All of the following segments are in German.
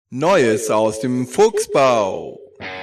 Neues aus dem Fuchsbau.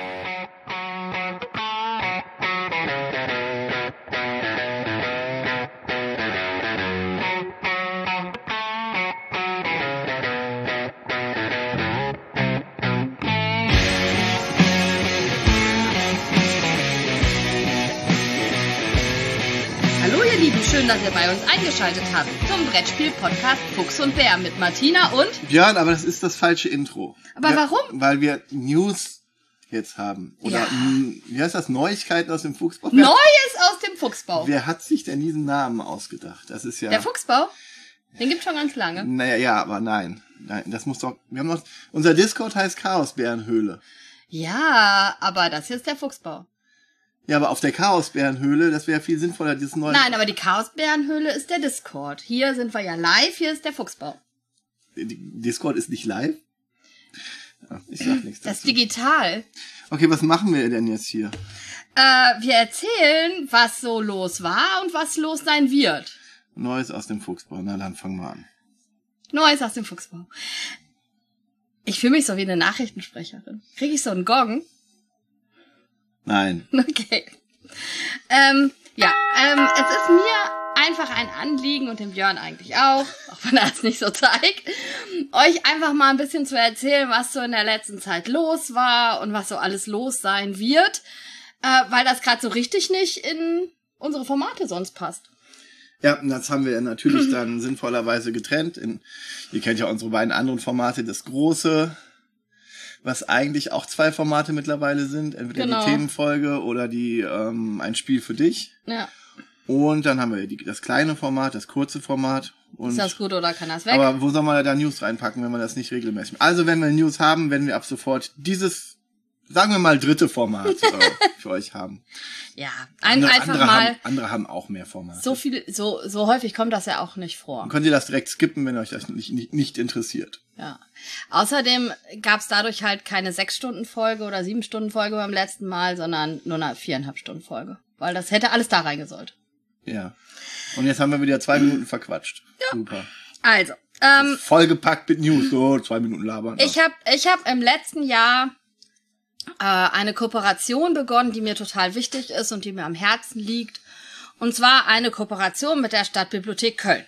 Hallo ihr Lieben, schön, dass ihr bei uns eingeschaltet habt zum Brettspiel-Podcast Fuchs und Bär mit Martina und... Björn, aber das ist das falsche Intro. Aber warum? Weil wir News jetzt haben. Oder, wie heißt das? Neuigkeiten aus dem Fuchsbau? Neues aus dem Fuchsbau. Wer hat sich denn diesen Namen ausgedacht? Das ist ja... Der Fuchsbau? Den gibt's schon ganz lange. Naja, ja, aber nein. Nein, das muss doch... Wir haben noch... Unser Discord heißt Chaosbärenhöhle. Ja, aber das hier ist der Fuchsbau. Ja, aber auf der Chaosbärenhöhle, das wäre viel sinnvoller, dieses neue... Nein, aber die Chaosbärenhöhle ist der Discord. Hier sind wir ja live, hier ist der Fuchsbau. Discord ist nicht live? Ja, ich sag nichts dazu. Das ist digital. Okay, was machen wir denn jetzt hier? Wir erzählen, was so los war und was los sein wird. Neues aus dem Fuchsbau. Na, dann fangen wir an. Neues aus dem Fuchsbau. Ich fühle mich so wie eine Nachrichtensprecherin. Kriege ich so einen Gong? Nein. Okay. Es ist mir einfach ein Anliegen und dem Björn eigentlich auch wenn er es nicht so zeigt, euch einfach mal ein bisschen zu erzählen, was so in der letzten Zeit los war und was so alles los sein wird, weil das gerade so richtig nicht in unsere Formate sonst passt. Ja, das haben wir natürlich dann sinnvollerweise getrennt. Ihr kennt ja unsere beiden anderen Formate, das große, was eigentlich auch 2 Formate mittlerweile sind, entweder Genau. die Themenfolge oder die ein Spiel für dich. Ja. Und dann haben wir das kleine Format, das kurze Format. Und Ist das gut oder kann das weg? aber wo soll man da News reinpacken, wenn man das nicht regelmäßig macht? Also wenn wir News haben, werden wir ab sofort dieses, sagen wir mal, dritte Format für euch haben. Ja, Andere einfach haben auch mehr Formate. so häufig kommt das ja auch nicht vor. Dann könnt ihr das direkt skippen, wenn euch das nicht interessiert. Ja. Außerdem gab's dadurch halt keine 6-Stunden-Folge oder 7-Stunden-Folge beim letzten Mal, sondern nur eine 4,5-Stunden-Folge. Weil das hätte alles da reingesollt. Ja. Und jetzt haben wir wieder 2 Minuten verquatscht. Ja. Super. Also, Vollgepackt mit News. So, 2 Minuten labern. ich hab im letzten Jahr eine Kooperation begonnen, die mir total wichtig ist und die mir am Herzen liegt. Und zwar eine Kooperation mit der Stadtbibliothek Köln.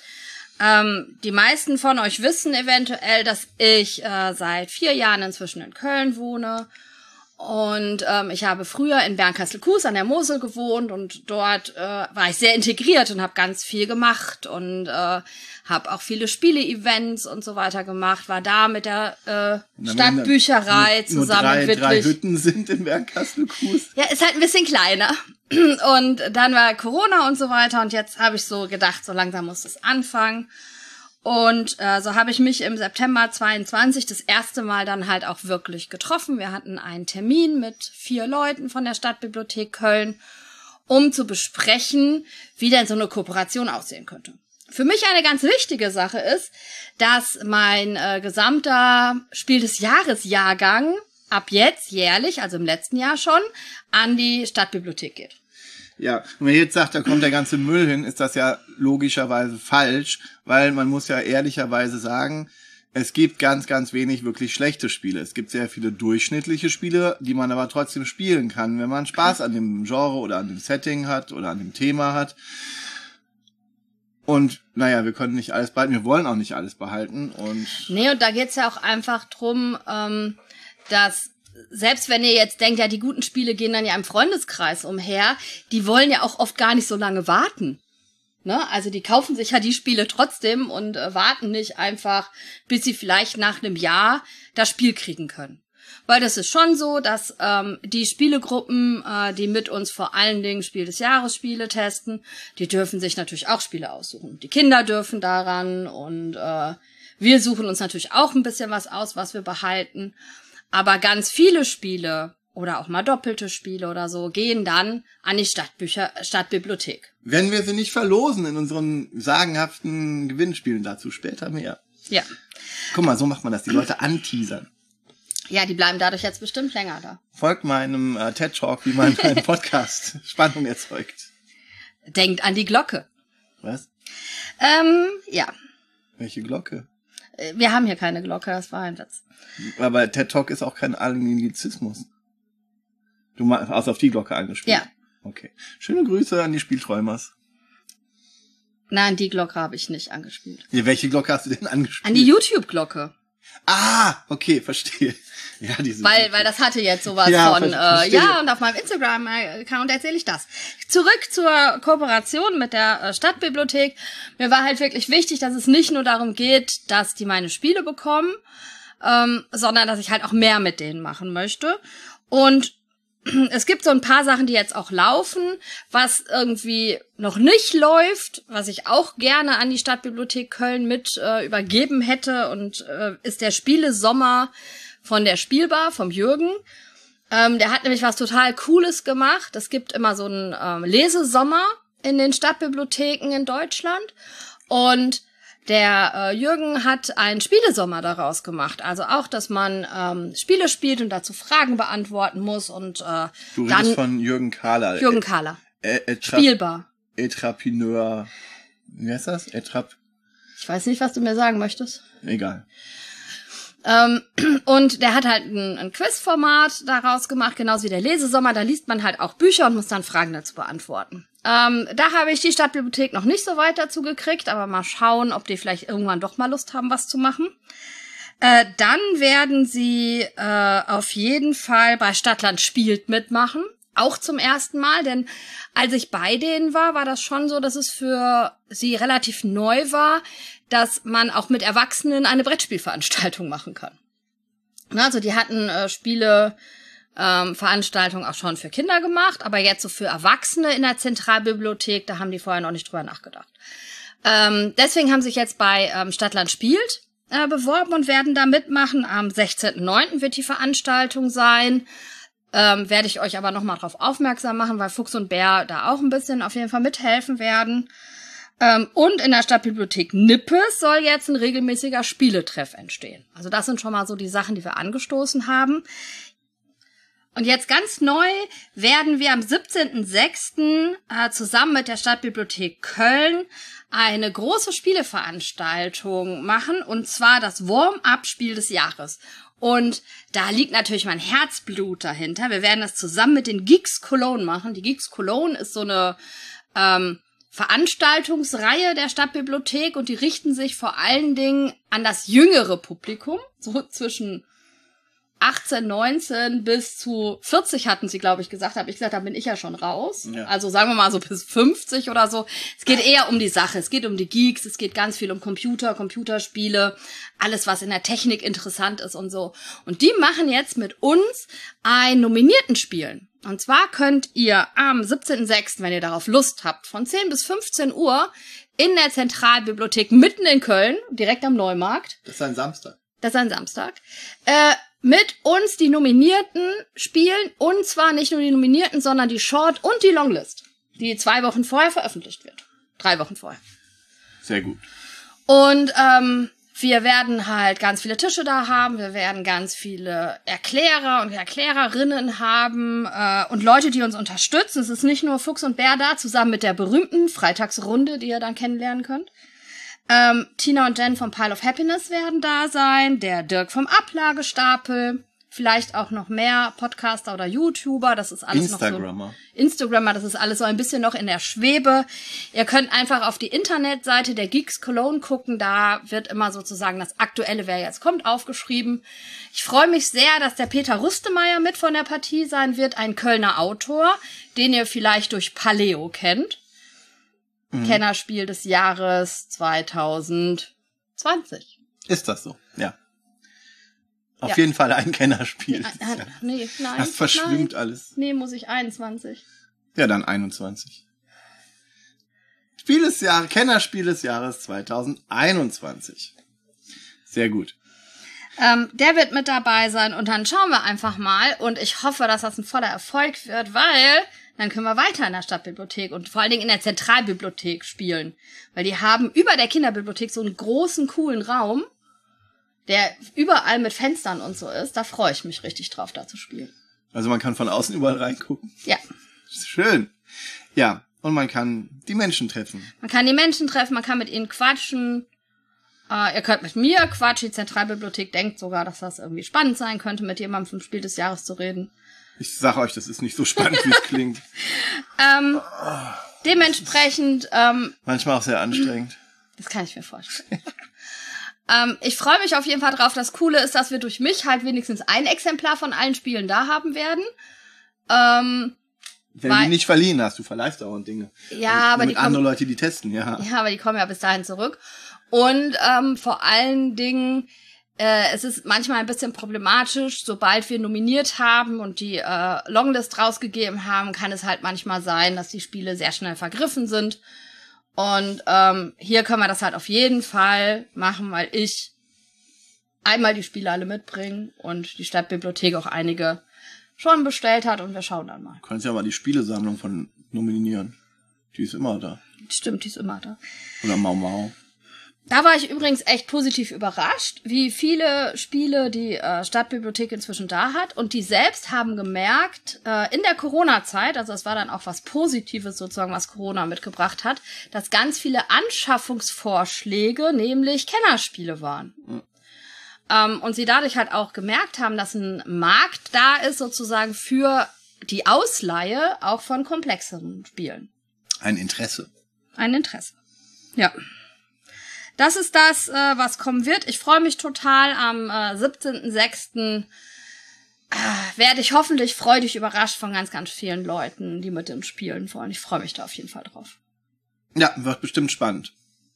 Die meisten von euch wissen eventuell, dass ich seit 4 Jahren inzwischen in Köln wohne. Und ich habe früher in Bernkastel-Kues an der Mosel gewohnt und dort war ich sehr integriert und habe ganz viel gemacht und habe auch viele Spiele-Events und so weiter gemacht, war da mit der Stadtbücherei zusammen nur drei Hütten sind in Bernkastel-Kues. Ja, ist halt ein bisschen kleiner. Und dann war Corona und so weiter und jetzt habe ich so gedacht, so langsam muss es anfangen. Und so habe ich mich im September 22 das erste Mal dann halt auch wirklich getroffen. Wir hatten einen Termin mit 4 Leuten von der Stadtbibliothek Köln, um zu besprechen, wie denn so eine Kooperation aussehen könnte. Für mich eine ganz wichtige Sache ist, dass mein gesamter Spiel des Jahres-Jahrgang ab jetzt jährlich, also im letzten Jahr schon, an die Stadtbibliothek geht. Ja, und wenn ihr jetzt sagt, da kommt der ganze Müll hin, ist das ja logischerweise falsch, weil man muss ja ehrlicherweise sagen, es gibt ganz, ganz wenig wirklich schlechte Spiele. Es gibt sehr viele durchschnittliche Spiele, die man aber trotzdem spielen kann, wenn man Spaß an dem Genre oder an dem Setting hat oder an dem Thema hat. Und naja, wir können nicht alles behalten, wir wollen auch nicht alles behalten. Nee, und da geht's ja auch einfach drum, dass selbst wenn ihr jetzt denkt, ja, die guten Spiele gehen dann ja im Freundeskreis umher, die wollen ja auch oft gar nicht so lange warten. Ne? Also die kaufen sich ja die Spiele trotzdem und warten nicht einfach, bis sie vielleicht nach einem Jahr das Spiel kriegen können. Weil das ist schon so, dass die Spielegruppen, die mit uns vor allen Dingen Spiel des Jahres Spiele testen, die dürfen sich natürlich auch Spiele aussuchen. Die Kinder dürfen daran und wir suchen uns natürlich auch ein bisschen was aus, was wir behalten. Aber ganz viele Spiele oder auch mal doppelte Spiele oder so gehen dann an die Stadtbibliothek. Wenn wir sie nicht verlosen in unseren sagenhaften Gewinnspielen, dazu später mehr. Ja. Guck mal, so macht man das, die Leute anteasern. Ja, die bleiben dadurch jetzt bestimmt länger da. Folgt meinem TED-Talk, wie man einen Podcast Spannung erzeugt. Denkt an die Glocke. Was? Ja. Welche Glocke? Wir haben hier keine Glocke, das war ein Witz. Aber TED Talk ist auch kein Anglizismus. Du hast auf die Glocke angespielt? Ja. Okay. Schöne Grüße an die Spielträumers. Nein, die Glocke habe ich nicht angespielt. Ja, welche Glocke hast du denn angespielt? An die YouTube-Glocke. Ah, okay, verstehe. Ja, diese. Weil das hatte jetzt sowas Ja, von, verstehe. ja, und auf meinem Instagram-Account erzähle ich das. Zurück zur Kooperation mit der Stadtbibliothek. Mir war halt wirklich wichtig, dass es nicht nur darum geht, dass die meine Spiele bekommen, sondern dass ich halt auch mehr mit denen machen möchte. Und es gibt so ein paar Sachen, die jetzt auch laufen, was irgendwie noch nicht läuft, was ich auch gerne an die Stadtbibliothek Köln mit übergeben hätte und ist der Spielesommer von der Spielbar, vom Jürgen. Der hat nämlich was total Cooles gemacht. Es gibt immer so einen Lesesommer in den Stadtbibliotheken in Deutschland und der Jürgen hat einen Spielesommer daraus gemacht. Also auch, dass man Spiele spielt und dazu Fragen beantworten muss. Und Du dann redest von Jürgen Kahler. Jürgen Kahler. Spielbar. Etrapineur. Wie heißt das? Ich weiß nicht, was du mir sagen möchtest. Egal. Und der hat halt ein Quizformat daraus gemacht, genauso wie der Lesesommer. Da liest man halt auch Bücher und muss dann Fragen dazu beantworten. Da habe ich die Stadtbibliothek noch nicht so weit dazu gekriegt, aber mal schauen, ob die vielleicht irgendwann doch mal Lust haben, was zu machen. Dann werden sie auf jeden Fall bei Stadtland spielt mitmachen. Auch zum ersten Mal, denn als ich bei denen war das schon so, dass es für sie relativ neu war, dass man auch mit Erwachsenen eine Brettspielveranstaltung machen kann. Also die hatten Veranstaltungen auch schon für Kinder gemacht, aber jetzt so für Erwachsene in der Zentralbibliothek, da haben die vorher noch nicht drüber nachgedacht. Deswegen haben sich jetzt bei Stadtland spielt beworben und werden da mitmachen. Am 16.09. wird die Veranstaltung sein. Werde ich euch aber nochmal drauf aufmerksam machen, weil Fuchs und Bär da auch ein bisschen auf jeden Fall mithelfen werden. Und in der Stadtbibliothek Nippes soll jetzt ein regelmäßiger Spieletreff entstehen. Also das sind schon mal so die Sachen, die wir angestoßen haben. Und jetzt ganz neu werden wir am 17.06. Zusammen mit der Stadtbibliothek Köln eine große Spieleveranstaltung machen, und zwar das Warm-up-Spiel des Jahres. Und da liegt natürlich mein Herzblut dahinter. Wir werden das zusammen mit den Geeks Cologne machen. Die Geeks Cologne ist so eine Veranstaltungsreihe der Stadtbibliothek und die richten sich vor allen Dingen an das jüngere Publikum, so zwischen 18, 19 bis zu 40 hatten sie, glaube ich, gesagt. Habe ich gesagt, da bin ich ja schon raus. Ja. Also sagen wir mal so bis 50 oder so. Es geht eher um die Sache. Es geht um die Geeks. Es geht ganz viel um Computerspiele. Alles, was in der Technik interessant ist und so. Und die machen jetzt mit uns ein Nominiertenspielen. Und zwar könnt ihr am 17.06., wenn ihr darauf Lust habt, von 10 bis 15 Uhr in der Zentralbibliothek mitten in Köln, direkt am Neumarkt. Das ist ein Samstag. Mit uns die Nominierten spielen, und zwar nicht nur die Nominierten, sondern die Short- und die Longlist, die 2 Wochen vorher veröffentlicht wird. 3 Wochen vorher. Sehr gut. Und wir werden halt ganz viele Tische da haben, wir werden ganz viele Erklärer und Erklärerinnen haben und Leute, die uns unterstützen. Es ist nicht nur Fuchs und Bär da, zusammen mit der berühmten Freitagsrunde, die ihr dann kennenlernen könnt. Tina und Jen vom Pile of Happiness werden da sein, der Dirk vom Ablagestapel, vielleicht auch noch mehr Podcaster oder YouTuber, das ist alles Instagrammer, das ist alles so ein bisschen noch in der Schwebe. Ihr könnt einfach auf die Internetseite der Geeks Cologne gucken, da wird immer sozusagen das Aktuelle, wer jetzt kommt, aufgeschrieben. Ich freue mich sehr, dass der Peter Rüstemeyer mit von der Partie sein wird, ein Kölner Autor, den ihr vielleicht durch Paleo kennt. Kennerspiel des Jahres 2020. Ist das so? Ja. Auf jeden Fall ein Kennerspiel. Nein. Das verschwimmt alles. Nee, muss ich 21. Ja, dann 21. Kennerspiel des Jahres 2021. Sehr gut. Der wird mit dabei sein und dann schauen wir einfach mal, und ich hoffe, dass das ein voller Erfolg wird, weil dann können wir weiter in der Stadtbibliothek und vor allen Dingen in der Zentralbibliothek spielen. Weil die haben über der Kinderbibliothek so einen großen, coolen Raum, der überall mit Fenstern und so ist. Da freue ich mich richtig drauf, da zu spielen. Also man kann von außen überall reingucken? Ja. Schön. Ja, und man kann die Menschen treffen. Man kann mit ihnen quatschen. Ihr könnt mit mir quatschen. Die Zentralbibliothek denkt sogar, dass das irgendwie spannend sein könnte, mit jemandem vom Spiel des Jahres zu reden. Ich sag euch, das ist nicht so spannend, wie es klingt. Dementsprechend... Manchmal auch sehr anstrengend. Das kann ich mir vorstellen. Ich freue mich auf jeden Fall drauf. Das Coole ist, dass wir durch mich halt wenigstens ein Exemplar von allen Spielen da haben werden. Wenn du die nicht verliehen hast, du verleihst auch Dinge. Ja, aber mit andere Leute, die testen, ja. Ja, aber die kommen ja bis dahin zurück. Und vor allen Dingen, es ist manchmal ein bisschen problematisch, sobald wir nominiert haben und die Longlist rausgegeben haben, kann es halt manchmal sein, dass die Spiele sehr schnell vergriffen sind. Und hier können wir das halt auf jeden Fall machen, weil ich einmal die Spiele alle mitbringe und die Stadtbibliothek auch einige schon bestellt hat und wir schauen dann mal. Du kannst ja mal die Spielesammlung von nominieren. Die ist immer da. Stimmt, die ist immer da. Oder Mau Mau. Da war ich übrigens echt positiv überrascht, wie viele Spiele die Stadtbibliothek inzwischen da hat. Und die selbst haben gemerkt, in der Corona-Zeit, also es war dann auch was Positives sozusagen, was Corona mitgebracht hat, dass ganz viele Anschaffungsvorschläge, nämlich Kennerspiele waren. Und sie dadurch halt auch gemerkt haben, dass ein Markt da ist sozusagen für die Ausleihe auch von komplexeren Spielen. Ein Interesse. Ein Interesse. Ja. Das ist das, was kommen wird. Ich freue mich total. Am 17.06. Werde ich hoffentlich freudig überrascht von ganz, ganz vielen Leuten, die mit den Spielen wollen. Ich freue mich da auf jeden Fall drauf. Ja, wird bestimmt spannend.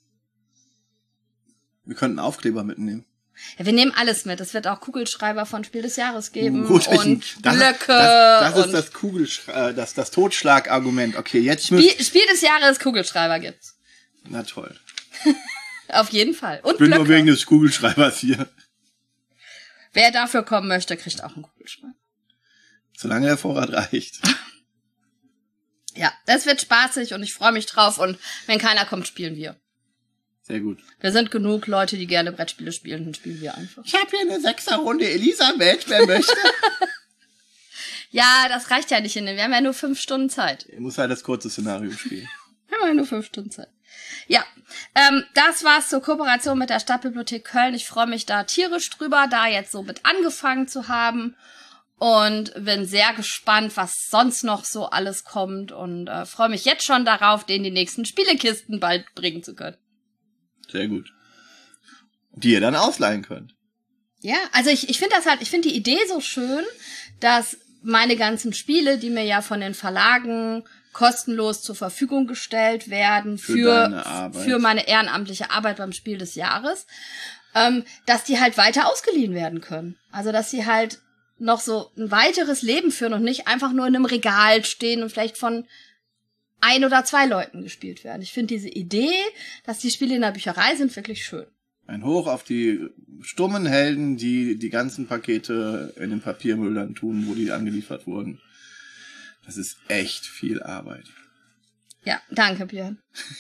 Wir könnten Aufkleber mitnehmen. Ja, wir nehmen alles mit. Es wird auch Kugelschreiber von Spiel des Jahres geben Gut, und Blöcke. Das ist das Totschlagargument. Okay, jetzt Spiel des Jahres Kugelschreiber gibt's. Na toll. Auf jeden Fall. Und ich bin Blöcke. nur wegen des Kugelschreibers hier. Wer dafür kommen möchte, kriegt auch einen Kugelschreiber. Solange der Vorrat reicht. Ja, das wird spaßig und ich freue mich drauf. Und wenn keiner kommt, spielen wir. Sehr gut. Wir sind genug Leute, die gerne Brettspiele spielen, dann spielen wir einfach. Ich habe hier eine 6er-Runde Elisabeth, wer möchte. Ja, das reicht ja nicht. Wir haben ja nur 5 Stunden Zeit. Ihr muss halt das kurze Szenario spielen. Wir haben ja nur 5 Stunden Zeit. Ja, das war's zur Kooperation mit der Stadtbibliothek Köln. Ich freue mich da tierisch drüber, da jetzt so mit angefangen zu haben. Und bin sehr gespannt, was sonst noch so alles kommt. Und freue mich jetzt schon darauf, denen die nächsten Spielekisten bald bringen zu können. Sehr gut. Die ihr dann ausleihen könnt. Ja, also ich finde das halt, ich finde die Idee so schön, dass meine ganzen Spiele, die mir ja von den Verlagen kostenlos zur Verfügung gestellt werden für meine ehrenamtliche Arbeit beim Spiel des Jahres, dass die halt weiter ausgeliehen werden können. Also, dass sie halt noch so ein weiteres Leben führen und nicht einfach nur in einem Regal stehen und vielleicht von 1 oder 2 Leuten gespielt werden. Ich finde diese Idee, dass die Spiele in der Bücherei sind, wirklich schön. Ein Hoch auf die stummen Helden, die die ganzen Pakete in den Papiermüll dann tun, wo die angeliefert wurden. Das ist echt viel Arbeit. Ja, danke, Björn.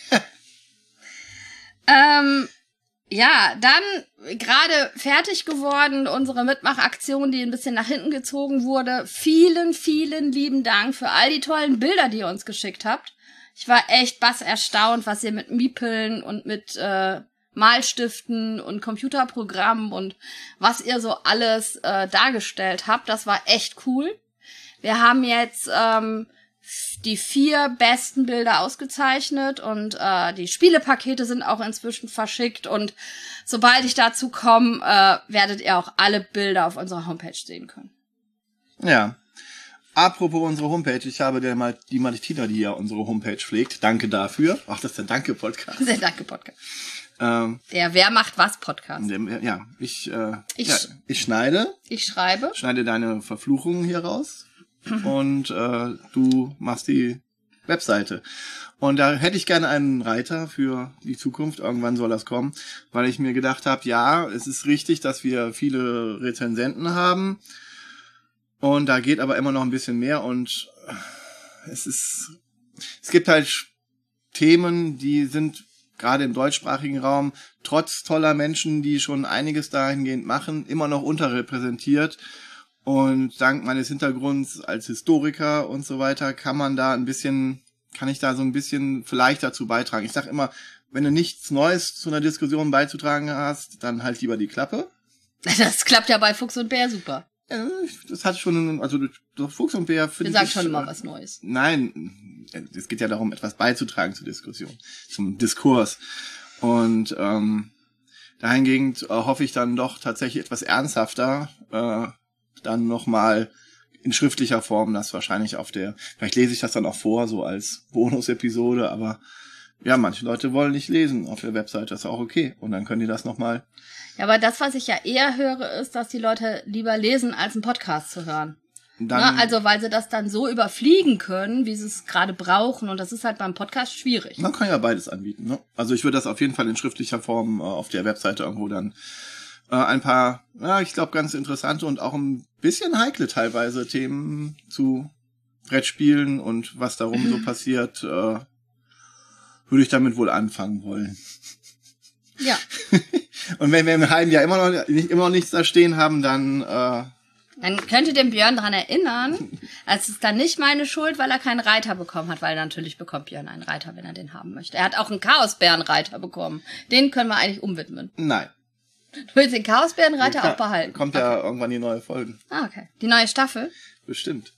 Ja, dann gerade fertig geworden, unsere Mitmachaktion, die ein bisschen nach hinten gezogen wurde. Vielen, vielen lieben Dank für all die tollen Bilder, die ihr uns geschickt habt. Ich war echt erstaunt, was ihr mit Miepeln und mit Malstiften und Computerprogrammen und was ihr so alles dargestellt habt. Das war echt cool. Wir haben jetzt die 4 besten Bilder ausgezeichnet und die Spielepakete sind auch inzwischen verschickt und sobald ich dazu komme, werdet ihr auch alle Bilder auf unserer Homepage sehen können. Ja. Apropos unsere Homepage, ich habe die Martina, die ja unsere Homepage pflegt. Danke dafür. Ach, das ist der Danke-Podcast. Der Danke-Podcast. Der Wer macht was Podcast. Ja, ich schneide. Ich schreibe. Schneide deine Verfluchungen hier raus. Und du machst die Webseite. Und da hätte ich gerne einen Reiter für die Zukunft. Irgendwann soll das kommen. Weil ich mir gedacht habe, ja, es ist richtig, dass wir viele Rezensenten haben. Und da geht aber immer noch ein bisschen mehr. Und es gibt halt Themen, die sind gerade im deutschsprachigen Raum, trotz toller Menschen, die schon einiges dahingehend machen, immer noch unterrepräsentiert. Und dank meines Hintergrunds als Historiker und so weiter kann ich da so ein bisschen vielleicht dazu beitragen. Ich sage immer, wenn du nichts Neues zu einer Diskussion beizutragen hast, dann halt lieber die Klappe. Das klappt ja bei Fuchs und Bär super. Ja, das hat schon, also Fuchs und Bär finde ich. Wir sagen schon immer was Neues. Nein, es geht ja darum, etwas beizutragen zur Diskussion, zum Diskurs. Und dahingehend hoffe ich dann doch tatsächlich etwas ernsthafter, dann nochmal in schriftlicher Form, das wahrscheinlich vielleicht lese ich das dann auch vor, so als Bonus-Episode, aber ja, manche Leute wollen nicht lesen auf der Webseite, das ist auch okay. Und dann können die das nochmal. Ja, aber das, was ich ja eher höre, ist, dass die Leute lieber lesen, als einen Podcast zu hören. Also, weil sie das dann so überfliegen können, wie sie es gerade brauchen. Und das ist halt beim Podcast schwierig. Man kann ja beides anbieten, ne? Also ich würde das auf jeden Fall in schriftlicher Form auf der Webseite irgendwo dann ein paar, ich glaube, ganz interessante und auch ein bisschen heikle teilweise Themen zu Brettspielen und was darum so passiert, würde ich damit wohl anfangen wollen. Ja. Und wenn wir im halben Jahr immer noch nichts da stehen haben, dann könnt ihr den Björn dran erinnern, es ist dann nicht meine Schuld, weil er keinen Reiter bekommen hat, weil natürlich bekommt Björn einen Reiter, wenn er den haben möchte. Er hat auch einen Chaosbärenreiter bekommen. Den können wir eigentlich umwidmen. Nein. Du willst den Chaosbärenreiter auch behalten? Kommt ja irgendwann die neue Folge. Ah, okay. Die neue Staffel? Bestimmt.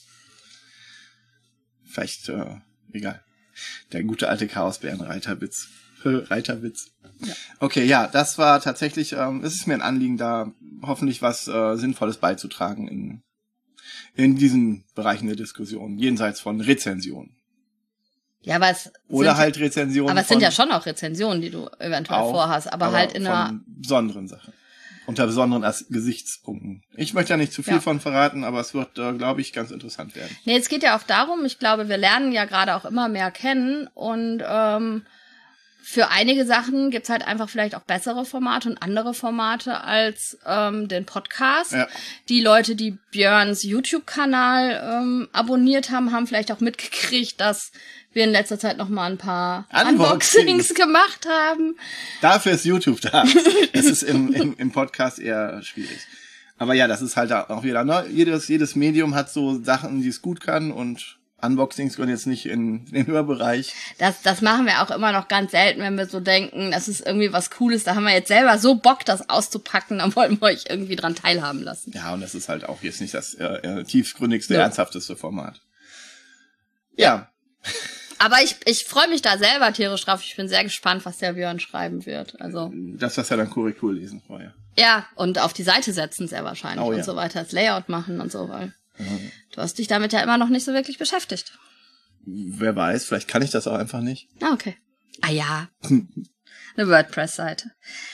Vielleicht, egal. Der gute alte Chaosbärenreiterwitz. Reiterwitz. Ja. Okay, ja, das war tatsächlich, es ist mir ein Anliegen, da hoffentlich was Sinnvolles beizutragen in diesen Bereichen der Diskussion, jenseits von Rezensionen. Ja, aber Rezensionen. Aber es sind ja schon auch Rezensionen, die du eventuell vorhast, aber halt in einer besonderen Sache. Unter besonderen Gesichtspunkten. Ich möchte ja nicht zu viel von verraten, aber es wird, glaube ich, ganz interessant werden. Nee, es geht ja auch darum, ich glaube, wir lernen ja gerade auch immer mehr kennen und für einige Sachen gibt's halt einfach vielleicht auch bessere Formate und andere Formate als den Podcast. Ja. Die Leute, die Björns YouTube-Kanal abonniert haben, haben vielleicht auch mitgekriegt, dass wir in letzter Zeit noch mal ein paar Unboxings gemacht haben. Dafür ist YouTube da. Das ist im Podcast eher schwierig. Aber ja, das ist halt auch wieder, ne? Jedes Medium hat so Sachen, die es gut kann und Unboxings gehören jetzt nicht in den Hörbereich. Das machen wir auch immer noch ganz selten, wenn wir so denken, das ist irgendwie was Cooles, da haben wir jetzt selber so Bock, das auszupacken, dann wollen wir euch irgendwie dran teilhaben lassen. Ja, und das ist halt auch jetzt nicht das tiefgründigste, ernsthafteste Format. Ja. Aber ich freue mich da selber tierisch drauf. Ich bin sehr gespannt, was der Björn schreiben wird. Also das ja dann Korrektur lesen vorher. Ja, und auf die Seite setzen sehr wahrscheinlich und so weiter, das Layout machen und so, weil du hast dich damit ja immer noch nicht so wirklich beschäftigt. Wer weiß, vielleicht kann ich das auch einfach nicht. Ah, okay. Ah ja. Eine WordPress-Seite.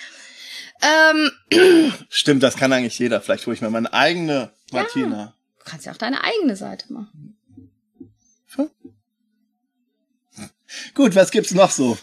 Stimmt, das kann eigentlich jeder. Vielleicht hole ich mir meine eigene Martina. Ja, du kannst ja auch deine eigene Seite machen. Gut, was gibt's noch so?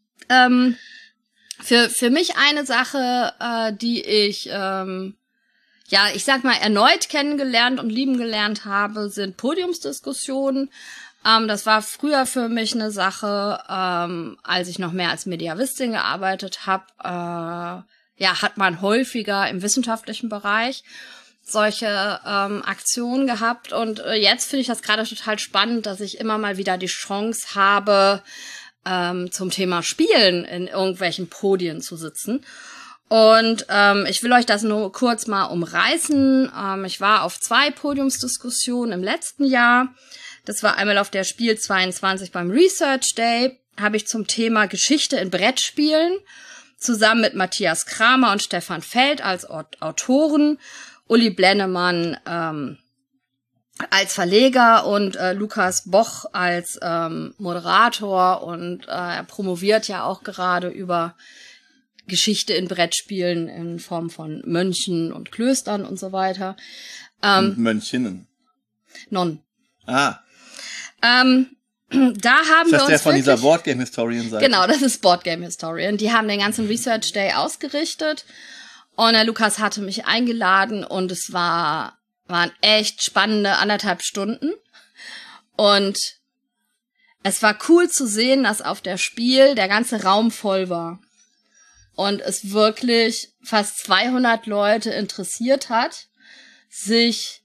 Für mich eine Sache, die ich, ich sag mal, erneut kennengelernt und lieben gelernt habe, sind Podiumsdiskussionen. Das war früher für mich eine Sache, als ich noch mehr als Mediavistin gearbeitet habe, hat man häufiger im wissenschaftlichen Bereich solche Aktionen gehabt. Und jetzt finde ich das gerade total spannend, dass ich immer mal wieder die Chance habe, zum Thema Spielen in irgendwelchen Podien zu sitzen. Und ich will euch das nur kurz mal umreißen. Ich war auf 2 Podiumsdiskussionen im letzten Jahr. Das war einmal auf der Spiel 22 beim Research Day. Habe ich zum Thema Geschichte in Brettspielen zusammen mit Matthias Kramer und Stefan Feld als Autoren, Uli Blennemann als Verleger und Lukas Boch als Moderator. Und er promoviert ja auch gerade über Geschichte in Brettspielen in Form von Mönchen und Klöstern und so weiter. Und Mönchinnen. Nonnen. Ah. Da haben wir uns das ist der von dieser Boardgame Historian Seite. Genau, das ist Boardgame Historian. Die haben den ganzen Research Day ausgerichtet und der Lukas hatte mich eingeladen und es waren echt spannende 1,5 Stunden und es war cool zu sehen, dass auf der Spiel der ganze Raum voll war und es wirklich fast 200 Leute interessiert hat, sich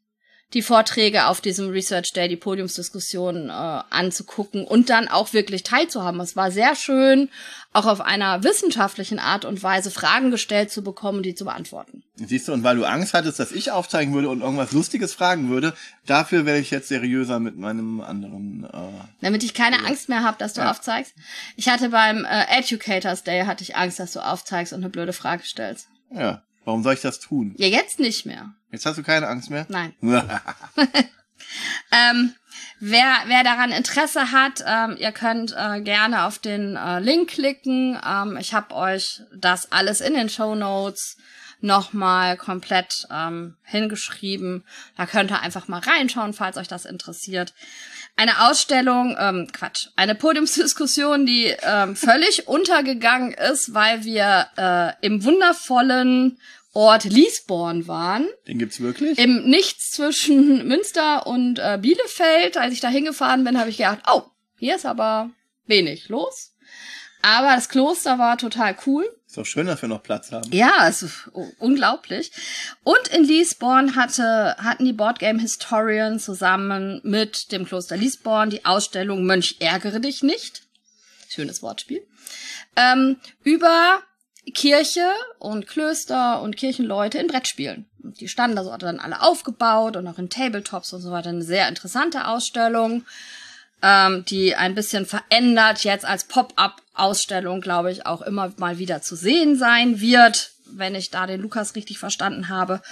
die Vorträge auf diesem Research Day, die Podiumsdiskussion anzugucken und dann auch wirklich teilzuhaben. Es war sehr schön, auch auf einer wissenschaftlichen Art und Weise Fragen gestellt zu bekommen, die zu beantworten. Siehst du, und weil du Angst hattest, dass ich aufzeigen würde und irgendwas Lustiges fragen würde, dafür werde ich jetzt seriöser mit meinem anderen... Damit ich keine Angst mehr habe, dass du aufzeigst. Ich hatte beim Educators Day hatte ich Angst, dass du aufzeigst und eine blöde Frage stellst. Ja, warum soll ich das tun? Ja, jetzt nicht mehr. Jetzt hast du keine Angst mehr? Nein. Wer daran Interesse hat, ihr könnt gerne auf den Link klicken. Ich habe euch das alles in den Shownotes nochmal komplett hingeschrieben. Da könnt ihr einfach mal reinschauen, falls euch das interessiert. Eine Ausstellung, eine Podiumsdiskussion, die völlig untergegangen ist, weil wir im wundervollen Ort Liesborn waren. Den gibt's wirklich? Im Nichts zwischen Münster und Bielefeld. Als ich da hingefahren bin, habe ich gedacht, oh, hier ist aber wenig los. Aber das Kloster war total cool. Ist doch schön, dass wir noch Platz haben. Ja, es ist unglaublich. Und in Liesborn hatten die Boardgame Historian zusammen mit dem Kloster Liesborn die Ausstellung Mönch, ärgere dich nicht. Schönes Wortspiel. Über Kirche und Klöster und Kirchenleute in Brettspielen. Die standen da so dann alle aufgebaut und auch in Tabletops und so weiter. Eine sehr interessante Ausstellung, die ein bisschen verändert jetzt als Pop-up-Ausstellung, glaube ich, auch immer mal wieder zu sehen sein wird, wenn ich da den Lukas richtig verstanden habe.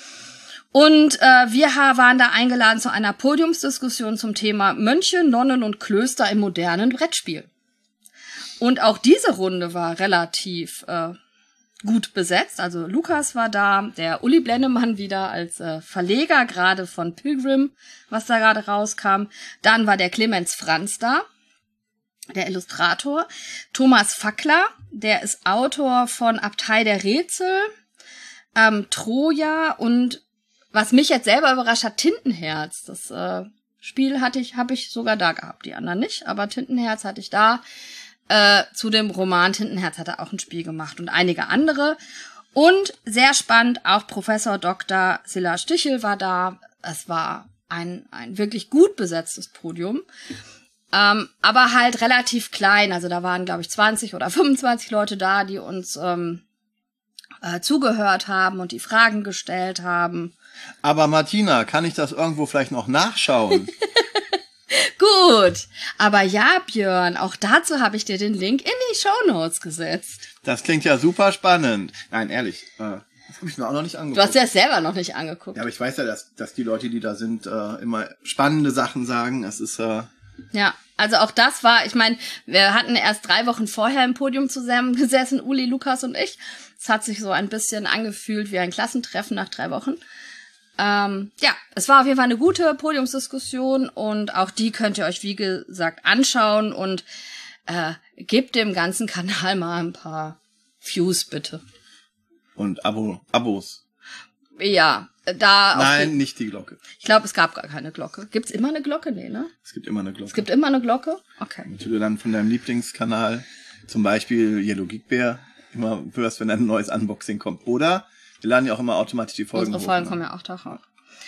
Und wir waren da eingeladen zu einer Podiumsdiskussion zum Thema Mönche, Nonnen und Klöster im modernen Brettspiel. Und auch diese Runde war relativ gut besetzt. Also Lukas war da, der Uli Blennemann wieder als Verleger, gerade von Pilgrim, was da gerade rauskam. Dann war der Clemens Franz da, der Illustrator. Thomas Fackler, der ist Autor von Abtei der Rätsel, Troja und was mich jetzt selber überrascht hat, Tintenherz. Das Spiel habe ich sogar da gehabt, die anderen nicht, aber Tintenherz hatte ich da. Zu dem Roman Tintenherz hat er auch ein Spiel gemacht und einige andere. Und sehr spannend, auch Professor Dr. Silla Stichel war da. Es war ein wirklich gut besetztes Podium, aber halt relativ klein. Also da waren, glaube ich, 20 oder 25 Leute da, die uns zugehört haben und die Fragen gestellt haben. Aber Martina, kann ich das irgendwo vielleicht noch nachschauen? Gut, aber ja, Björn, auch dazu habe ich dir den Link in die Shownotes gesetzt. Das klingt ja super spannend. Nein, ehrlich, das habe ich mir auch noch nicht angeguckt. Du hast dir das selber noch nicht angeguckt. Ja, aber ich weiß ja, dass die Leute, die da sind, immer spannende Sachen sagen. Es ist ja, also auch das war, ich meine, wir hatten erst 3 Wochen vorher im Podium zusammengesessen, Uli, Lukas und ich. Es hat sich so ein bisschen angefühlt wie ein Klassentreffen nach 3 Wochen. Ja, es war auf jeden Fall eine gute Podiumsdiskussion und auch die könnt ihr euch, wie gesagt, anschauen und gebt dem ganzen Kanal mal ein paar Views, bitte. Und Abos. Ja, da... Nein, nicht die Glocke. Ich glaube, es gab gar keine Glocke. Gibt's immer eine Glocke? Nee, ne? Es gibt immer eine Glocke. Es gibt immer eine Glocke? Okay. Damit du dann von deinem Lieblingskanal, zum Beispiel Yellow Geek Bear, immer hörst, wenn ein neues Unboxing kommt. Oder... Wir laden ja auch immer automatisch die Folgen Unsere Folgen kommen ja auch darauf.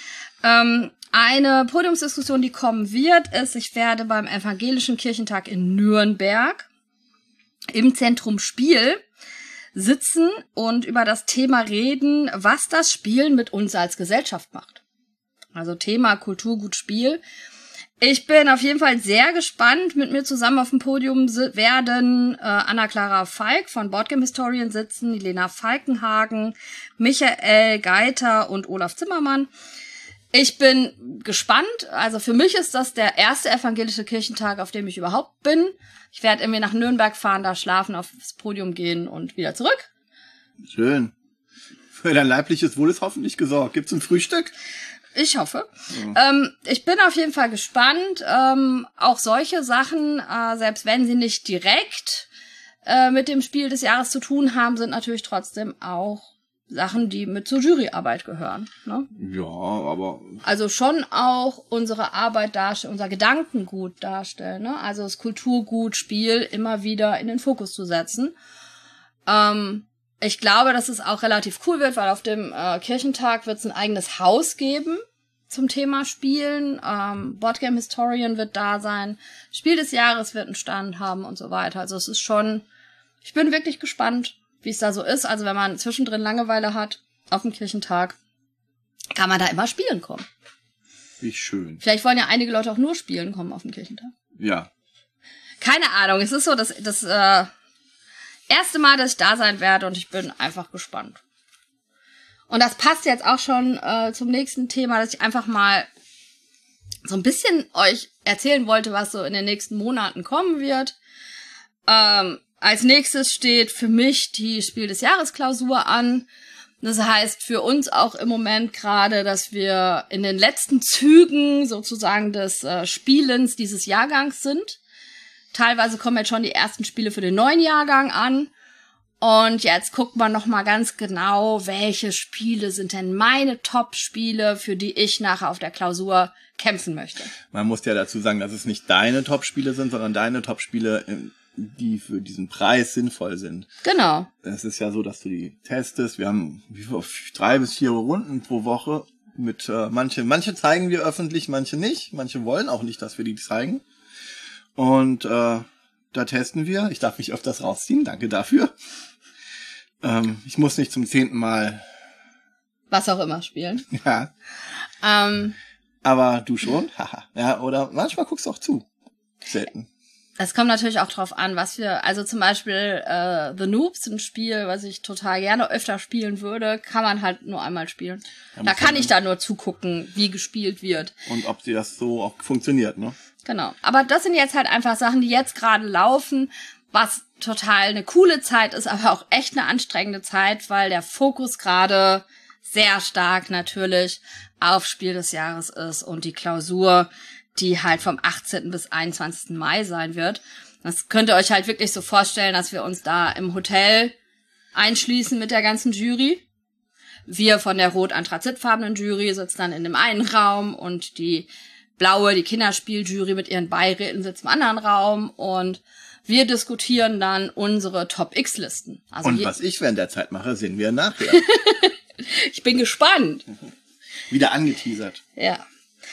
Eine Podiumsdiskussion, die kommen wird, ist, ich werde beim Evangelischen Kirchentag in Nürnberg im Zentrum Spiel sitzen und über das Thema reden, was das Spielen mit uns als Gesellschaft macht. Also Thema Kultur, gut Spiel. Ich bin auf jeden Fall sehr gespannt. Mit mir zusammen auf dem Podium werden Anna-Clara Falk von Boardgame Historian sitzen, Lena Falkenhagen, Michael Geiter und Olaf Zimmermann. Ich bin gespannt. Also für mich ist das der erste evangelische Kirchentag, auf dem ich überhaupt bin. Ich werde irgendwie nach Nürnberg fahren, da schlafen, aufs Podium gehen und wieder zurück. Schön. Für dein leibliches Wohl ist hoffentlich gesorgt. Gibt's ein Frühstück? Ich hoffe. Ich bin auf jeden Fall gespannt. Auch solche Sachen, selbst wenn sie nicht direkt mit dem Spiel des Jahres zu tun haben, sind natürlich trotzdem auch Sachen, die mit zur Juryarbeit gehören. Ne? Ja, aber... Also schon auch unsere Arbeit darstellen, unser Gedankengut darstellen. Ne? Also das Kulturgut, Spiel immer wieder in den Fokus zu setzen. Ich glaube, dass es auch relativ cool wird, weil auf dem Kirchentag wird es ein eigenes Haus geben zum Thema Spielen. Boardgame Historian wird da sein. Spiel des Jahres wird einen Stand haben und so weiter. Also es ist schon, ich bin wirklich gespannt, wie es da so ist. Also wenn man zwischendrin Langeweile hat auf dem Kirchentag, kann man da immer spielen kommen. Wie schön. Vielleicht wollen ja einige Leute auch nur spielen kommen auf dem Kirchentag. Ja. Keine Ahnung, es ist so das erste Mal, dass ich da sein werde und ich bin einfach gespannt. Und das passt jetzt auch schon zum nächsten Thema, dass ich einfach mal so ein bisschen euch erzählen wollte, was so in den nächsten Monaten kommen wird. Als nächstes steht für mich die Spiel des Jahres Klausur an. Das heißt für uns auch im Moment gerade, dass wir in den letzten Zügen sozusagen des Spielens dieses Jahrgangs sind. Teilweise kommen jetzt schon die ersten Spiele für den neuen Jahrgang an. Und jetzt guckt man noch mal ganz genau, welche Spiele sind denn meine Top-Spiele, für die ich nachher auf der Klausur kämpfen möchte. Man muss ja dazu sagen, dass es nicht deine Top-Spiele sind, sondern deine Top-Spiele, die für diesen Preis sinnvoll sind. Genau. Es ist ja so, dass du die testest. Wir haben 3 bis 4 Runden pro Woche. Mit manche zeigen wir öffentlich, manche nicht. Manche wollen auch nicht, dass wir die zeigen. Und da testen wir. Ich darf mich öfters rausziehen. Danke dafür. Ich muss nicht zum 10. Mal was auch immer spielen. Ja. Aber du schon? Haha. Ja, oder manchmal guckst du auch zu. Selten. Es kommt natürlich auch drauf an, was wir, also zum Beispiel The Noobs, ein Spiel, was ich total gerne öfter spielen würde, kann man halt nur einmal spielen. Da kann ich dann nur zugucken, wie gespielt wird. Und ob dir das so auch funktioniert, ne? Genau. Aber das sind jetzt halt einfach Sachen, die jetzt gerade laufen, was total eine coole Zeit ist, aber auch echt eine anstrengende Zeit, weil der Fokus gerade sehr stark natürlich auf Spiel des Jahres ist und die Klausur, die halt vom 18. bis 21. Mai sein wird. Das könnt ihr euch halt wirklich so vorstellen, dass wir uns da im Hotel einschließen mit der ganzen Jury. Wir von der rot-anthrazitfarbenen Jury sitzen dann in dem einen Raum und die blaue, die Kinderspieljury mit ihren Beiräten sitzt im anderen Raum und wir diskutieren dann unsere Top-X-Listen. Also und was ich während der Zeit mache, sehen wir nachher. Ich bin gespannt. Wieder angeteasert. Ja.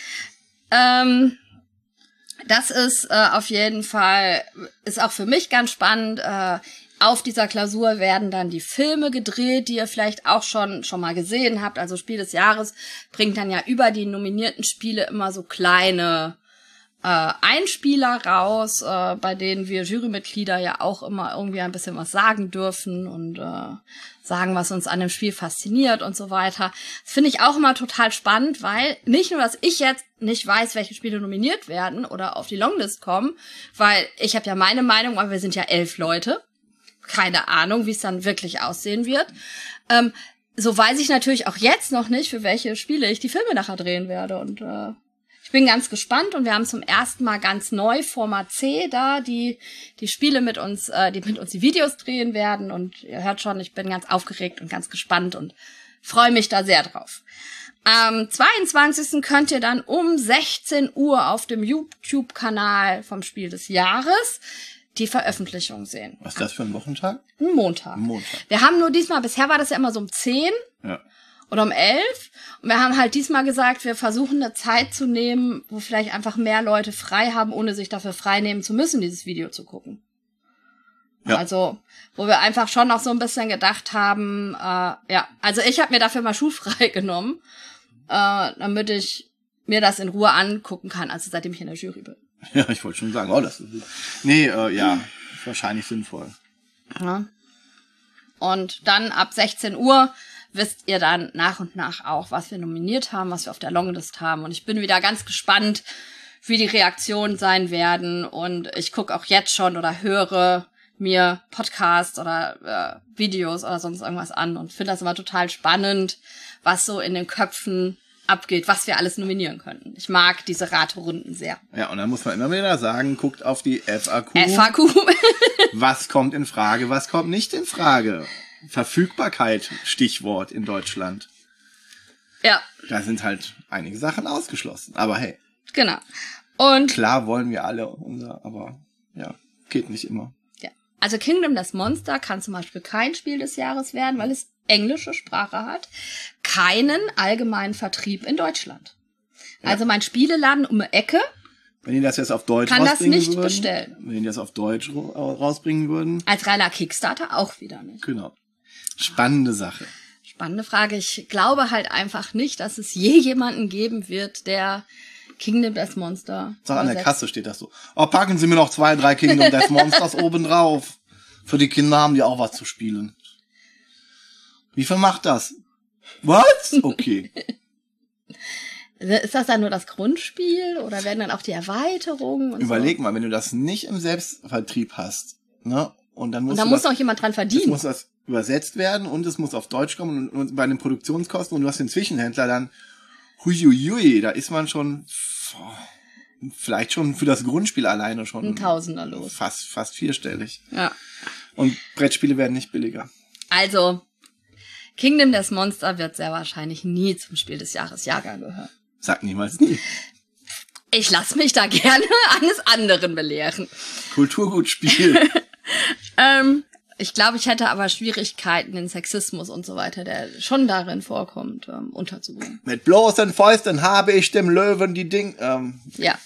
Das ist auf jeden Fall, ist auch für mich ganz spannend. Auf dieser Klausur werden dann die Filme gedreht, die ihr vielleicht auch schon mal gesehen habt. Also Spiel des Jahres bringt dann ja über die nominierten Spiele immer so kleine Einspieler raus, bei denen wir Jurymitglieder ja auch immer irgendwie ein bisschen was sagen dürfen und sagen, was uns an dem Spiel fasziniert und so weiter. Das finde ich auch immer total spannend, weil nicht nur, dass ich jetzt nicht weiß, welche Spiele nominiert werden oder auf die Longlist kommen, weil ich habe ja meine Meinung, aber wir sind ja 11 Leute. Keine Ahnung, wie es dann wirklich aussehen wird. So weiß ich natürlich auch jetzt noch nicht, für welche Spiele ich die Filme nachher drehen werde und ich bin ganz gespannt und wir haben zum ersten Mal ganz neu Format C da, die Spiele mit uns, die mit uns die Videos drehen werden und ihr hört schon, ich bin ganz aufgeregt und ganz gespannt und freue mich da sehr drauf. Am 22. könnt ihr dann um 16 Uhr auf dem YouTube-Kanal vom Spiel des Jahres die Veröffentlichung sehen. Was ist das für ein Wochentag? Ein Montag. Wir haben nur diesmal, bisher war das ja immer so um 10. Ja. Oder um 11. Und wir haben halt diesmal gesagt, wir versuchen eine Zeit zu nehmen, wo vielleicht einfach mehr Leute frei haben, ohne sich dafür frei nehmen zu müssen, dieses Video zu gucken. Ja. Also, wo wir einfach schon noch so ein bisschen gedacht haben, also ich habe mir dafür mal schulfrei genommen, damit ich mir das in Ruhe angucken kann, also seitdem ich in der Jury bin. Ja, ich wollte schon sagen, das ist... wahrscheinlich sinnvoll. Ja. Und dann ab 16 Uhr wisst ihr dann nach und nach auch, was wir nominiert haben, was wir auf der Longlist haben. Und ich bin wieder ganz gespannt, wie die Reaktionen sein werden. Und ich gucke auch jetzt schon oder höre mir Podcasts oder Videos oder sonst irgendwas an und finde das immer total spannend, was so in den Köpfen abgeht, was wir alles nominieren könnten. Ich mag diese Raterunden sehr. Ja, und dann muss man immer wieder sagen, guckt auf die FAQ. Was kommt in Frage, was kommt nicht in Frage? Verfügbarkeit, Stichwort in Deutschland. Ja. Da sind halt einige Sachen ausgeschlossen. Aber hey. Genau. Und klar wollen wir alle aber ja, geht nicht immer. Ja. Also Kingdom das Monster kann zum Beispiel kein Spiel des Jahres werden, weil es englische Sprache hat. Keinen allgemeinen Vertrieb in Deutschland. Also mein Spieleladen um die Ecke Wenn die das jetzt auf Deutsch kann das rausbringen nicht würden, bestellen. wenn die das auf Deutsch rausbringen würden, Als reiner Kickstarter auch wieder nicht. genau. Spannende Sache. Spannende Frage. Ich glaube halt einfach nicht, dass es je jemanden geben wird, der Kingdom Death Monster So, an der übersetzt. Kasse steht das so. Oh, packen Sie mir noch 2, 3 Kingdom Death Monsters oben drauf. Für die Kinder haben die auch was zu spielen. Wie viel macht das? Was? Okay. Ist das dann nur das Grundspiel oder werden dann auch die Erweiterungen? Und Überleg mal, wenn du das nicht im Selbstvertrieb hast, ne? Und dann so. muss Und da muss noch jemand dran es verdienen. muss das übersetzt werden und es muss auf Deutsch kommen und bei den Produktionskosten und du hast den Zwischenhändler dann, huiuiui, da ist man schon, vielleicht schon für das Grundspiel alleine schon Ein Tausender los. fast vierstellig. Ja. Und Brettspiele werden nicht billiger. Also, Kingdom Death Monster wird sehr wahrscheinlich nie zum Spiel des Jahres Jahrgang gehören. Sag niemals nie. Ich lasse mich da gerne eines anderen belehren. Kulturgutspiel. Ich glaube, ich hätte aber Schwierigkeiten, den Sexismus und so weiter, der schon darin vorkommt, unterzubringen. Mit bloßen Fäusten habe ich dem Löwen die Ja.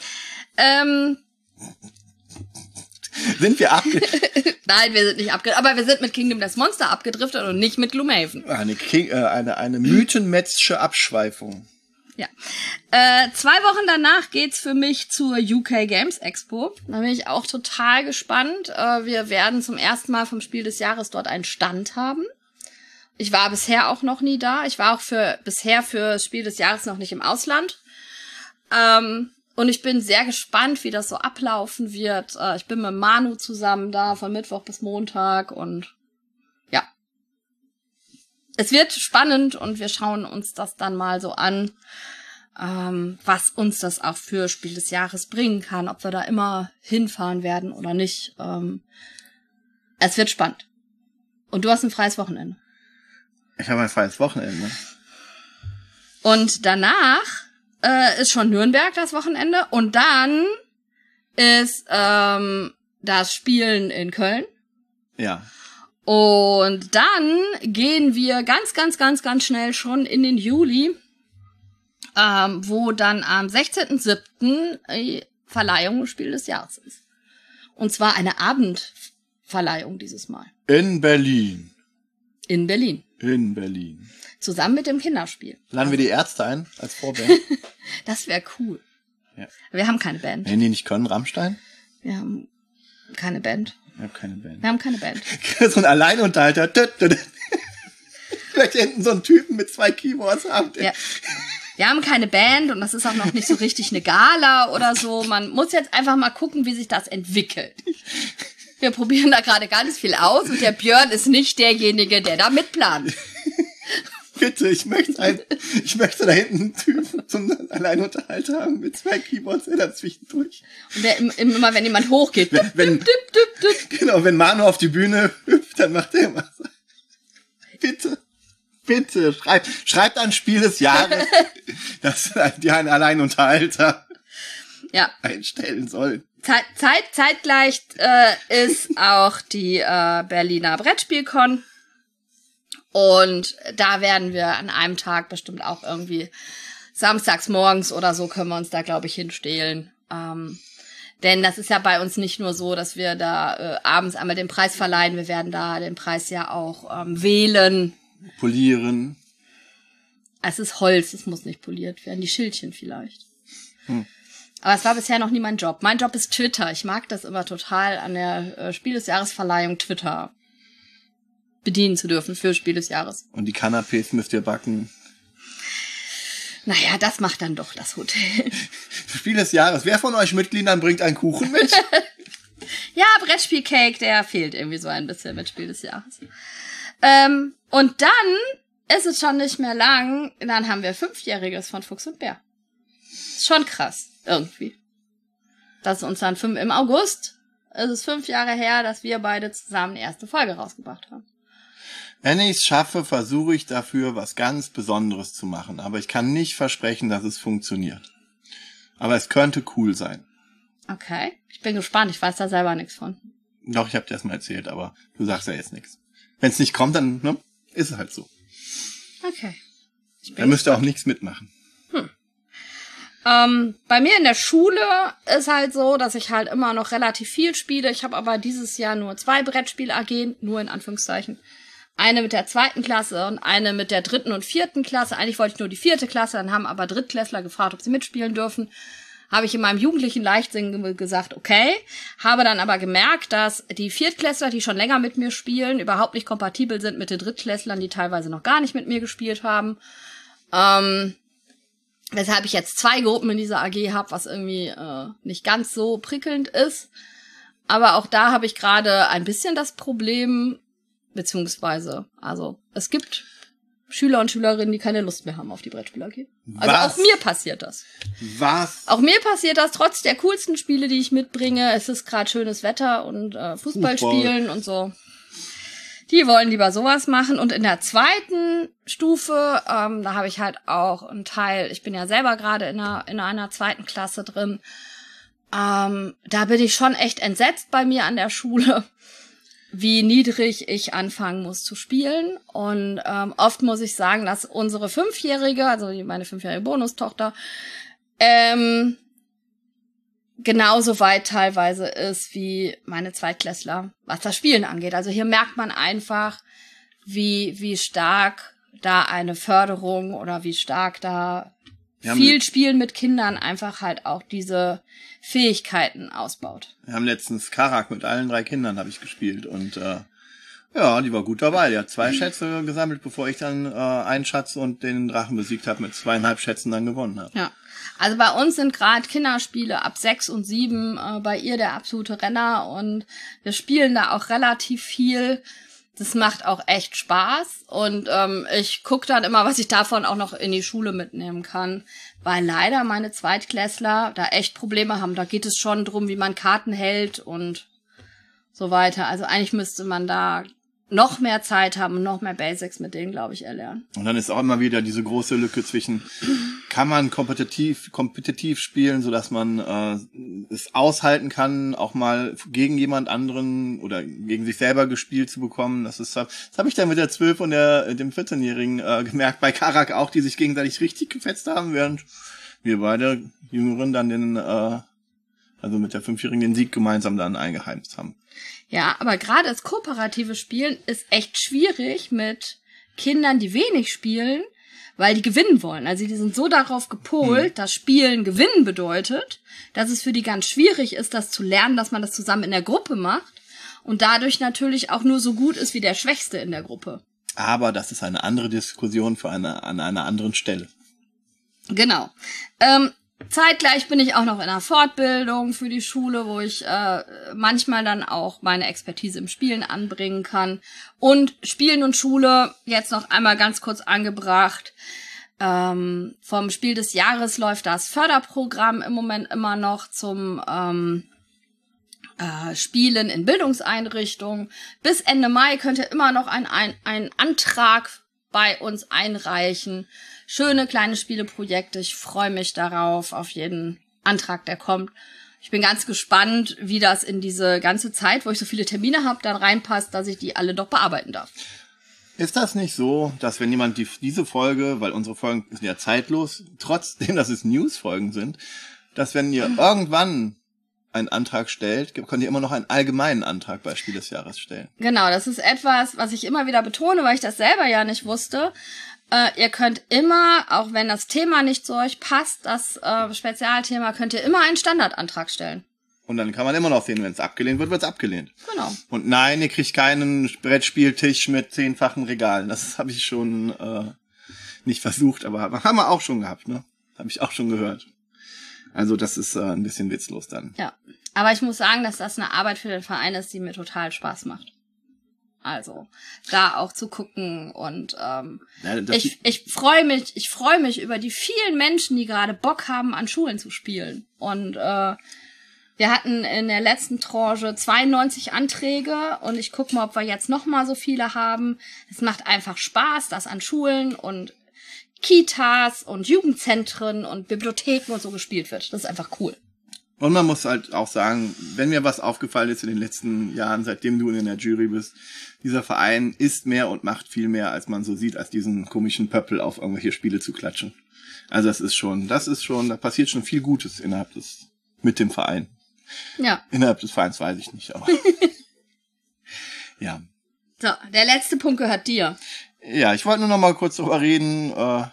Sind wir Nein, wir sind nicht abgedriftet, aber wir sind mit Kingdom Death Monster abgedriftet und nicht mit Gloomhaven. eine mythenmetzsche Abschweifung. Ja. 2 Wochen danach geht's für mich zur UK Games Expo. Da bin ich auch total gespannt. Wir werden zum ersten Mal vom Spiel des Jahres dort einen Stand haben. Ich war bisher auch noch nie da. Ich war auch bisher für das Spiel des Jahres noch nicht im Ausland. Und ich bin sehr gespannt, wie das so ablaufen wird. Ich bin mit Manu zusammen da, von Mittwoch bis Montag und ja. Es wird spannend und wir schauen uns das dann mal so an, was uns das auch für Spiel des Jahres bringen kann, ob wir da immer hinfahren werden oder nicht. Es wird spannend. Und du hast ein freies Wochenende. Ich habe ein freies Wochenende. Und danach ist schon Nürnberg das Wochenende und dann ist das Spielen in Köln. Ja. Und dann gehen wir ganz schnell schon in den Juli, wo dann am 16.07. die Verleihung des Spiel des Jahres ist. Und zwar eine Abendverleihung dieses Mal. In Berlin. In Berlin. In Berlin. Zusammen mit dem Kinderspiel. Laden wir die Ärzte ein als Vorband? Das wäre cool. Ja. Wir haben keine Band. Wenn die nicht können, Rammstein? Wir haben keine Band. Ich habe keine Band. Wir haben keine Band. So ein Alleinunterhalter. Vielleicht hinten so einen Typen mit 2 Keyboards haben. Ja. Wir haben keine Band und das ist auch noch nicht so richtig eine Gala oder so. Man muss jetzt einfach mal gucken, wie sich das entwickelt. Wir probieren da gerade ganz viel aus und der Björn ist nicht derjenige, der da mitplant. Bitte, ich möchte da hinten einen Typen zum Alleinunterhalter haben mit 2 Keyboards dazwischendurch. Und der immer, wenn jemand hochgeht, Genau, wenn Manu auf die Bühne hüpft, dann macht er immer so. Bitte, schreibt ein Spiel des Jahres, dass die einen Alleinunterhalter ja. einstellen sollen. Zeitgleich ist auch die Berliner Brettspielcon. Und da werden wir an einem Tag bestimmt auch irgendwie samstags morgens oder so können wir uns da, glaube ich, hinstehlen. Denn das ist ja bei uns nicht nur so, dass wir da abends einmal den Preis verleihen. Wir werden da den Preis ja auch wählen. Polieren. Es ist Holz, es muss nicht poliert werden. Die Schildchen vielleicht. Aber es war bisher noch nie mein Job. Mein Job ist Twitter. Ich mag das immer total, an der Spiel des Jahresverleihung Twitter bedienen zu dürfen für Spiel des Jahres. Und die Canapés müsst ihr backen. Naja, das macht dann doch das Hotel. Spiel des Jahres. Wer von euch Mitgliedern bringt einen Kuchen mit? Ja, Brettspielcake, der fehlt irgendwie so ein bisschen mit Spiel des Jahres. Und dann ist es schon nicht mehr lang, dann haben wir 5-Jähriges von Fuchs und Bär. Ist schon krass, irgendwie. Das ist uns dann im August, ist es 5 Jahre her, dass wir beide zusammen die erste Folge rausgebracht haben. Wenn ich es schaffe, versuche ich dafür was ganz Besonderes zu machen. Aber ich kann nicht versprechen, dass es funktioniert. Aber es könnte cool sein. Okay, ich bin gespannt, ich weiß da selber nichts von. Doch, ich habe dir das mal erzählt, aber du sagst ja jetzt nichts. Wenn es nicht kommt, dann ist es halt so. Okay. Da müsst ihr auch nichts mitmachen. Bei mir in der Schule ist halt so, dass ich halt immer noch relativ viel spiele. Ich habe aber dieses Jahr nur 2 Brettspiel-AG, nur in Anführungszeichen. Eine mit der 2. Klasse und eine mit der 3. und 4. Klasse. Eigentlich wollte ich nur die 4. Klasse, dann haben aber Drittklässler gefragt, ob sie mitspielen dürfen. Habe ich in meinem jugendlichen Leichtsinn gesagt, okay. Habe dann aber gemerkt, dass die Viertklässler, die schon länger mit mir spielen, überhaupt nicht kompatibel sind mit den Drittklässlern, die teilweise noch gar nicht mit mir gespielt haben. Weshalb ich jetzt 2 Gruppen in dieser AG habe, was irgendwie nicht ganz so prickelnd ist. Aber auch da habe ich gerade ein bisschen das Problem, beziehungsweise, also es gibt Schüler und Schülerinnen, die keine Lust mehr haben auf die Brettspiel-AG. Also auch mir passiert das. Was? Auch mir passiert das, trotz der coolsten Spiele, die ich mitbringe. Es ist gerade schönes Wetter und Fußball spielen und so. Die wollen lieber sowas machen. Und in der 2. Stufe, da habe ich halt auch einen Teil, ich bin ja selber gerade in einer 2. Klasse drin. Da bin ich schon echt entsetzt bei mir an der Schule, wie niedrig ich anfangen muss zu spielen. Und oft muss ich sagen, dass unsere 5-Jährige, also meine 5-jährige Bonustochter, genauso weit teilweise ist wie meine Zweitklässler, was das Spielen angeht. Also hier merkt man einfach, wie stark da eine Förderung oder wie stark da viel Spielen mit Kindern einfach halt auch diese Fähigkeiten ausbaut. Wir haben letztens Karak mit allen 3 Kindern habe ich gespielt und ja, die war gut dabei. Die hat 2 Schätze gesammelt, bevor ich dann einen Schatz und den Drachen besiegt habe, mit 2,5 Schätzen dann gewonnen habe. Ja. Also bei uns sind gerade Kinderspiele ab 6 und 7 bei ihr der absolute Renner und wir spielen da auch relativ viel. Das macht auch echt Spaß und ich gucke dann immer, was ich davon auch noch in die Schule mitnehmen kann, weil leider meine Zweitklässler da echt Probleme haben. Da geht es schon drum, wie man Karten hält und so weiter. Also eigentlich müsste man da noch mehr Zeit haben und noch mehr Basics mit denen, glaube ich, erlernen. Und dann ist auch immer wieder diese große Lücke zwischen, kann man kompetitiv spielen, sodass man es aushalten kann, auch mal gegen jemand anderen oder gegen sich selber gespielt zu bekommen. Das habe ich dann mit der 12 und dem 14-Jährigen gemerkt, bei Karak auch, die sich gegenseitig richtig gefetzt haben, während wir beide Jüngeren dann also mit der 5-Jährigen den Sieg gemeinsam dann eingeheimst haben. Ja, aber gerade das kooperative Spielen ist echt schwierig mit Kindern, die wenig spielen, weil die gewinnen wollen. Also die sind so darauf gepolt, dass Spielen gewinnen bedeutet, dass es für die ganz schwierig ist, das zu lernen, dass man das zusammen in der Gruppe macht und dadurch natürlich auch nur so gut ist wie der Schwächste in der Gruppe. Aber das ist eine andere Diskussion an einer anderen Stelle. Genau. Zeitgleich bin ich auch noch in einer Fortbildung für die Schule, wo ich manchmal dann auch meine Expertise im Spielen anbringen kann. Und Spielen und Schule, jetzt noch einmal ganz kurz angebracht. Vom Spiel des Jahres läuft das Förderprogramm im Moment immer noch zum Spielen in Bildungseinrichtungen. Bis Ende Mai könnt ihr immer noch einen Antrag bei uns einreichen. Schöne kleine Spieleprojekte. Ich freue mich darauf, auf jeden Antrag, der kommt. Ich bin ganz gespannt, wie das in diese ganze Zeit, wo ich so viele Termine habe, dann reinpasst, dass ich die alle doch bearbeiten darf. Ist das nicht so, dass wenn jemand diese Folge, weil unsere Folgen sind ja zeitlos, trotzdem, dass es News-Folgen sind, dass wenn ihr irgendwann einen Antrag stellt, könnt ihr immer noch einen allgemeinen Antrag bei Spiel des Jahres stellen. Genau, das ist etwas, was ich immer wieder betone, weil ich das selber ja nicht wusste. Ihr könnt immer, auch wenn das Thema nicht zu euch passt, das Spezialthema, könnt ihr immer einen Standardantrag stellen. Und dann kann man immer noch sehen, wenn es abgelehnt wird, wird es abgelehnt. Genau. Und nein, ihr kriegt keinen Brettspieltisch mit 10-fachen Regalen. Das habe ich schon nicht versucht, aber haben wir auch schon gehabt, ne? Habe ich auch schon gehört. Also das ist ein bisschen witzlos dann. Ja, aber ich muss sagen, dass das eine Arbeit für den Verein ist, die mir total Spaß macht. Also da auch zu gucken und ich freue mich über die vielen Menschen, die gerade Bock haben, an Schulen zu spielen. Und wir hatten in der letzten Tranche 92 Anträge und ich gucke mal, ob wir jetzt noch mal so viele haben. Es macht einfach Spaß, dass an Schulen und Kitas und Jugendzentren und Bibliotheken und so gespielt wird. Das ist einfach cool. Und man muss halt auch sagen, wenn mir was aufgefallen ist in den letzten Jahren, seitdem du in der Jury bist, dieser Verein ist mehr und macht viel mehr, als man so sieht, als diesen komischen Pöppel auf irgendwelche Spiele zu klatschen. Also das ist schon, da passiert schon viel Gutes mit dem Verein. Ja. Innerhalb des Vereins weiß ich nicht, aber ja. So, der letzte Punkt gehört dir. Ja, ich wollte nur noch mal kurz darüber reden,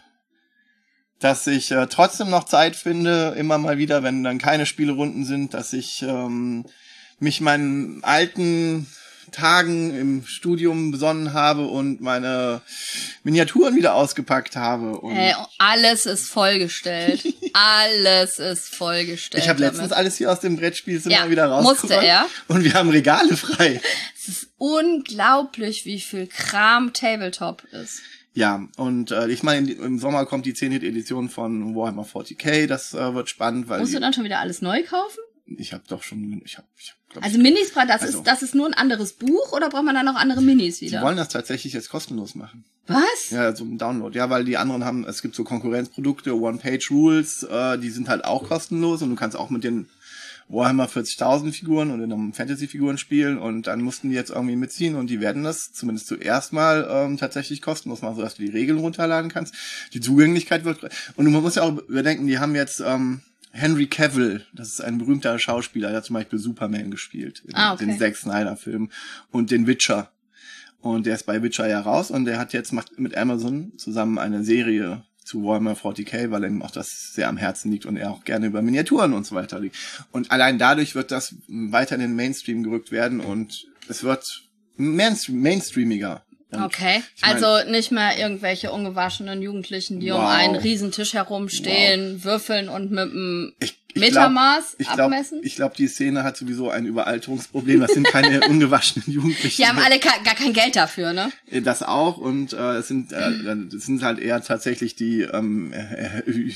dass ich trotzdem noch Zeit finde, immer mal wieder, wenn dann keine Spielerunden sind, dass ich mich meinen alten Tagen im Studium besonnen habe und meine Miniaturen wieder ausgepackt habe. Und alles ist vollgestellt. Alles ist vollgestellt. ich habe letztens alles hier aus dem Brettspielzimmer wieder musste rausgeholt. er. Und wir haben Regale frei. Es ist unglaublich, wie viel Kram Tabletop ist. Ja, und ich meine, im Sommer kommt die 10. Edition von Warhammer 40k. Das wird spannend, weil musst du dann schon wieder alles neu kaufen? Ich habe doch schon, also Minis, das ist nur ein anderes Buch oder braucht man dann noch andere Minis wieder? Die wollen das tatsächlich jetzt kostenlos machen. Was? Ja, so ein Download. Ja, weil die anderen es gibt so Konkurrenzprodukte, One-Page-Rules, die sind halt auch kostenlos und du kannst auch mit den Warhammer 40.000 Figuren und den Fantasy-Figuren spielen und dann mussten die jetzt irgendwie mitziehen und die werden das zumindest zuerst mal tatsächlich kostenlos machen, sodass du die Regeln runterladen kannst. Die Zugänglichkeit wird, und man muss ja auch überdenken, die haben jetzt Henry Cavill, das ist ein berühmter Schauspieler, der hat zum Beispiel Superman gespielt in den Zack Snyder-Filmen und den Witcher. Und der ist bei Witcher ja raus und der macht mit Amazon zusammen eine Serie zu Warhammer 40k, weil ihm auch das sehr am Herzen liegt und er auch gerne über Miniaturen und so weiter liegt. Und allein dadurch wird das weiter in den Mainstream gerückt werden und es wird mainstreamiger. Und okay, also nicht mehr irgendwelche ungewaschenen Jugendlichen, die um einen Riesentisch herumstehen, würfeln und mit einem Metermaß abmessen? Ich glaube, die Szene hat sowieso ein Überalterungsproblem. Das sind keine ungewaschenen Jugendlichen. Die haben alle gar kein Geld dafür, ne? Das auch und es sind halt eher tatsächlich die Ü30,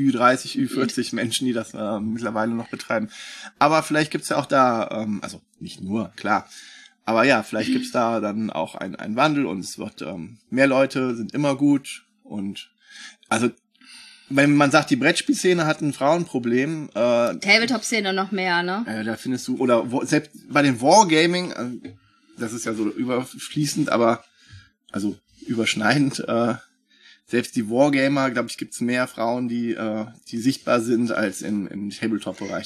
Ü40 Menschen, die das mittlerweile noch betreiben. Aber vielleicht gibt's ja auch da, also nicht nur, klar. Aber ja, vielleicht gibt's da dann auch einen Wandel und es wird mehr Leute sind immer gut und also wenn man sagt, die Brettspielszene hat ein Frauenproblem, Tabletop-Szene noch mehr, ne? Da findest du oder selbst bei den Wargaming, das ist ja so überfließend, aber also überschneidend. Selbst die Wargamer, glaube ich, gibt's mehr Frauen, die sichtbar sind als im Tabletop-Bereich.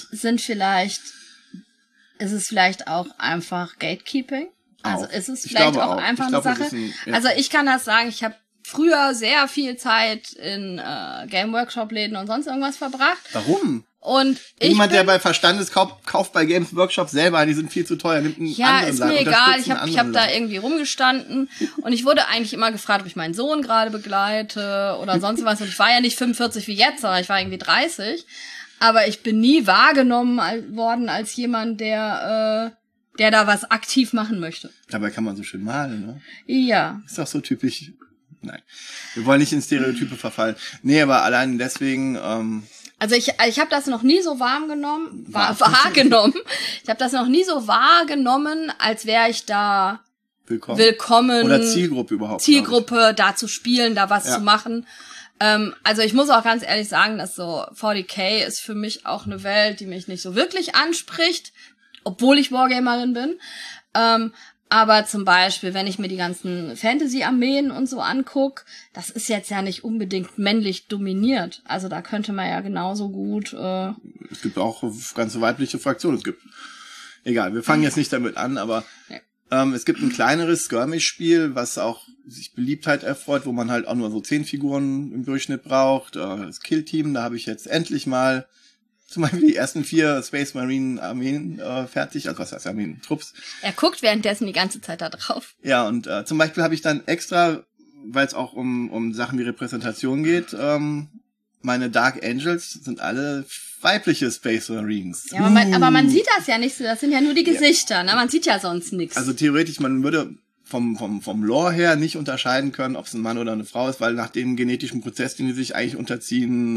Ist es vielleicht auch einfach Gatekeeping? Also ist es vielleicht auch einfach eine Sache? Also ich kann das sagen, ich habe früher sehr viel Zeit in Game Workshop-Läden und sonst irgendwas verbracht. Warum? Und Niemand, der bei Verstandes kauft bei Games Workshop selber, die sind viel zu teuer. Nimmt einen anderen ist Laden, mir egal. Ich hab da irgendwie rumgestanden und ich wurde eigentlich immer gefragt, ob ich meinen Sohn gerade begleite oder sonst was. Und ich war ja nicht 45 wie jetzt, sondern ich war irgendwie 30. Aber ich bin nie wahrgenommen worden als jemand, der da was aktiv machen möchte. Dabei kann man so schön malen, ne? Ja. Ist doch so typisch. Nein, wir wollen nicht in Stereotype verfallen. Nee, aber allein deswegen... Also ich habe das noch nie so wahrgenommen. Ich habe das noch nie so wahrgenommen, als wäre ich da willkommen. Oder Zielgruppe überhaupt. Zielgruppe, da zu spielen, da was zu machen. Also ich muss auch ganz ehrlich sagen, dass so 40k ist für mich auch eine Welt, die mich nicht so wirklich anspricht, obwohl ich Wargamerin bin. Aber zum Beispiel, wenn ich mir die ganzen Fantasy-Armeen und so anguck, das ist jetzt ja nicht unbedingt männlich dominiert. Also da könnte man ja genauso gut... Es gibt auch ganze weibliche Fraktionen. Egal, wir fangen jetzt nicht damit an, aber... Ja. Es gibt ein kleineres Skirmish-Spiel, was auch sich Beliebtheit erfreut, wo man halt auch nur so 10 Figuren im Durchschnitt braucht. Das Kill-Team, da habe ich jetzt endlich mal zum Beispiel die ersten 4 Space Marine Armeen fertig. Also was heißt Armeen? Trupps. Er guckt währenddessen die ganze Zeit da drauf. Ja, und zum Beispiel habe ich dann extra, weil es auch um Sachen wie Repräsentation geht, meine Dark Angels sind alle weibliche Space Marines. Ja, aber man sieht das ja nicht so, das sind ja nur die Gesichter, ne? Man sieht ja sonst nichts. Also theoretisch, man würde vom Lore her nicht unterscheiden können, ob es ein Mann oder eine Frau ist, weil nach dem genetischen Prozess, den die sich eigentlich unterziehen,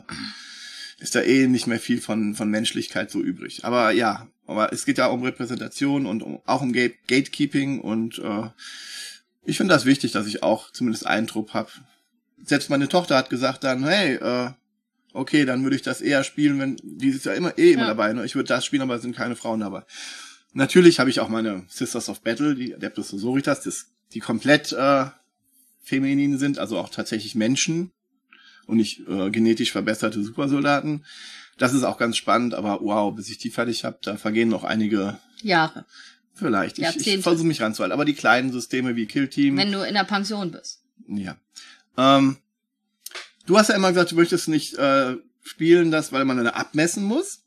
ist da nicht mehr viel von Menschlichkeit so übrig. Aber ja, es geht ja um Repräsentation und auch um Gatekeeping und ich finde das wichtig, dass ich auch zumindest einen Trupp habe. Selbst meine Tochter hat gesagt dann, hey, okay, dann würde ich das eher spielen, wenn die ist ja immer dabei, ne? Ich würde das spielen, aber es sind keine Frauen dabei. Natürlich habe ich auch meine Sisters of Battle, die Adeptus Sororitas, die komplett feminin sind, also auch tatsächlich Menschen und nicht genetisch verbesserte Supersoldaten. Das ist auch ganz spannend, aber wow, bis ich die fertig habe, da vergehen noch einige Jahre. Vielleicht. Ich versuche mich ranzuhalten. Aber die kleinen Systeme wie Kill Team. Wenn du in der Pension bist. Ja. Du hast ja immer gesagt, du möchtest nicht spielen, weil man dann abmessen muss.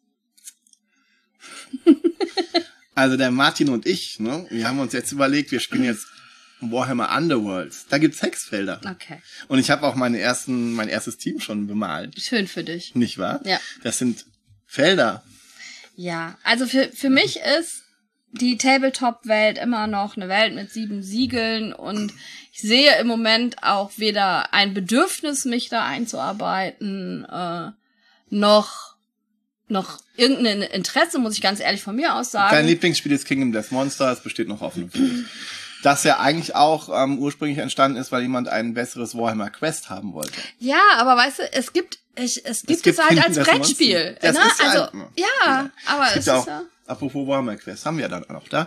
Also der Martin und ich, ne, wir haben uns jetzt überlegt, wir spielen jetzt Warhammer Underworlds. Da gibt's Hexfelder. Okay. Und ich habe auch mein erstes Team schon bemalt. Schön für dich. Nicht wahr? Ja. Das sind Felder. Ja, also für mich ist die Tabletop-Welt immer noch eine Welt mit 7 Siegeln und ich sehe im Moment auch weder ein Bedürfnis, mich da einzuarbeiten, noch irgendein Interesse, muss ich ganz ehrlich von mir aus sagen. Dein Lieblingsspiel ist Kingdom Death Monster, es besteht noch Hoffnung für dich. Das ja eigentlich auch ursprünglich entstanden ist, weil jemand ein besseres Warhammer Quest haben wollte. Ja, aber weißt du, es gibt es halt als Brettspiel. Das ne? ist ja, also ja, aber es ist auch, ja. Apropos Warhammer Quest, haben wir dann auch da.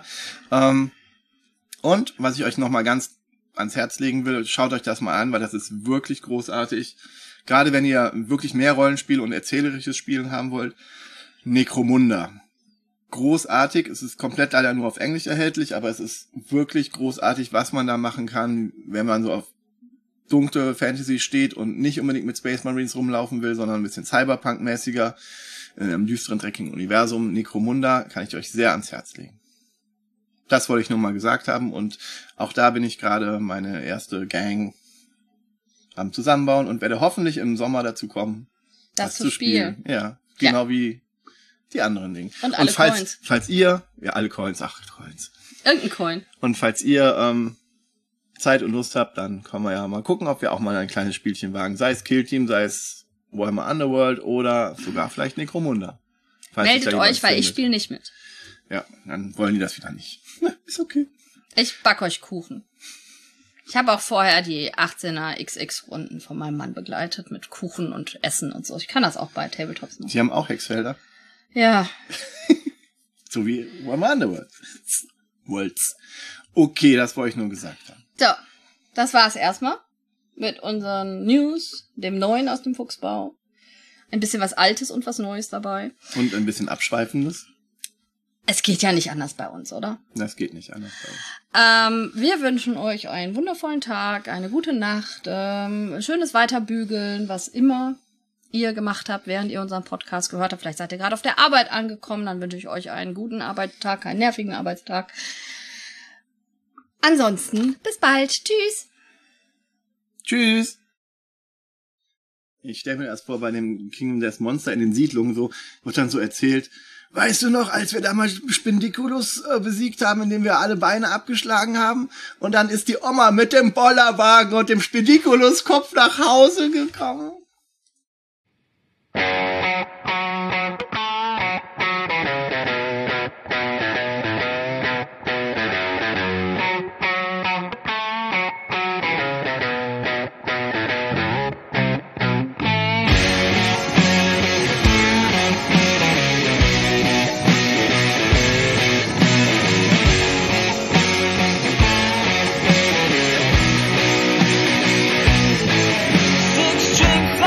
Und was ich euch noch mal ganz ans Herz legen will, schaut euch das mal an, weil das ist wirklich großartig. Gerade wenn ihr wirklich mehr Rollenspiel und erzählerisches Spielen haben wollt. Necromunda. Großartig. Es ist komplett leider nur auf Englisch erhältlich, aber es ist wirklich großartig, was man da machen kann, wenn man so auf dunkle Fantasy steht und nicht unbedingt mit Space Marines rumlaufen will, sondern ein bisschen Cyberpunk-mäßiger, in einem düsteren, dreckigen Universum. Necromunda kann ich euch sehr ans Herz legen. Das wollte ich nur mal gesagt haben und auch da bin ich gerade meine erste Gang am Zusammenbauen und werde hoffentlich im Sommer dazu kommen, das zu spielen. Ja, genau wie die anderen Dinge. Und alle Coins. Falls ihr, ja, alle Coins, Coins. Irgendein Coin. Und falls ihr Zeit und Lust habt, dann können wir ja mal gucken, ob wir auch mal ein kleines Spielchen wagen. Sei es Kill Team, sei es Warhammer Underworld oder sogar vielleicht Necromunda. Meldet euch, weil ich spiele nicht mit. Ja, dann wollen die das wieder nicht. Ist okay. Ich back euch Kuchen. Ich habe auch vorher die 18er XX-Runden von meinem Mann begleitet mit Kuchen und Essen und so. Ich kann das auch bei Tabletops machen. Sie haben auch Hexfelder? Ja. So wie Warhammer Underworld. Okay, das wollte ich nur gesagt haben. So, das war's erstmal mit unseren News, dem Neuen aus dem Fuchsbau. Ein bisschen was Altes und was Neues dabei. Und ein bisschen Abschweifendes. Es geht ja nicht anders bei uns, oder? Das geht nicht anders bei uns. Wir wünschen euch einen wundervollen Tag, eine gute Nacht, schönes Weiterbügeln, was immer ihr gemacht habt, während ihr unseren Podcast gehört habt. Vielleicht seid ihr gerade auf der Arbeit angekommen, dann wünsche ich euch einen guten Arbeitstag, einen nervigen Arbeitstag. Ansonsten, bis bald. Tschüss. Tschüss. Ich stelle mir das vor, bei dem Kingdom Death Monster in den Siedlungen so, wird dann so erzählt, weißt du noch, als wir damals Spindiculus besiegt haben, indem wir alle Beine abgeschlagen haben? Und dann ist die Oma mit dem Bollerwagen und dem Spindiculus-Kopf nach Hause gekommen. Drink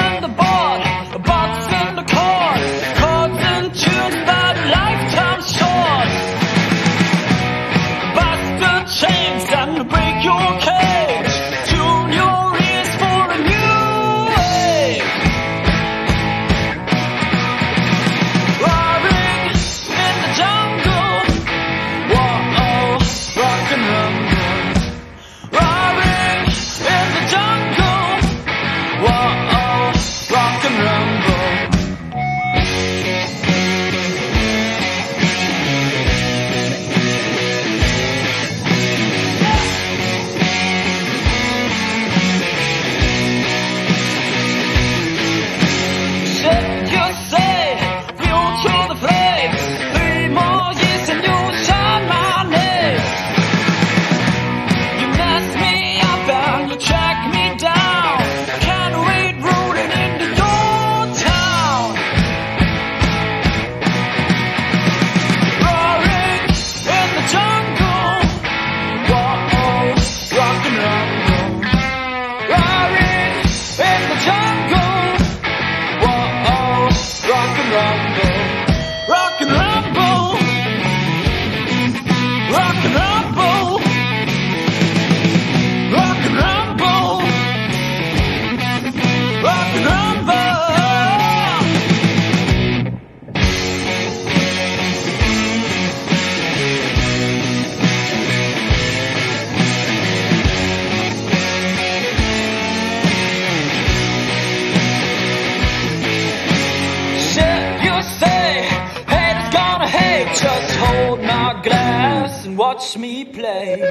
watch me play.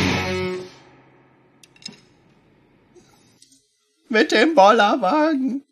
Mit dem Bollerwagen.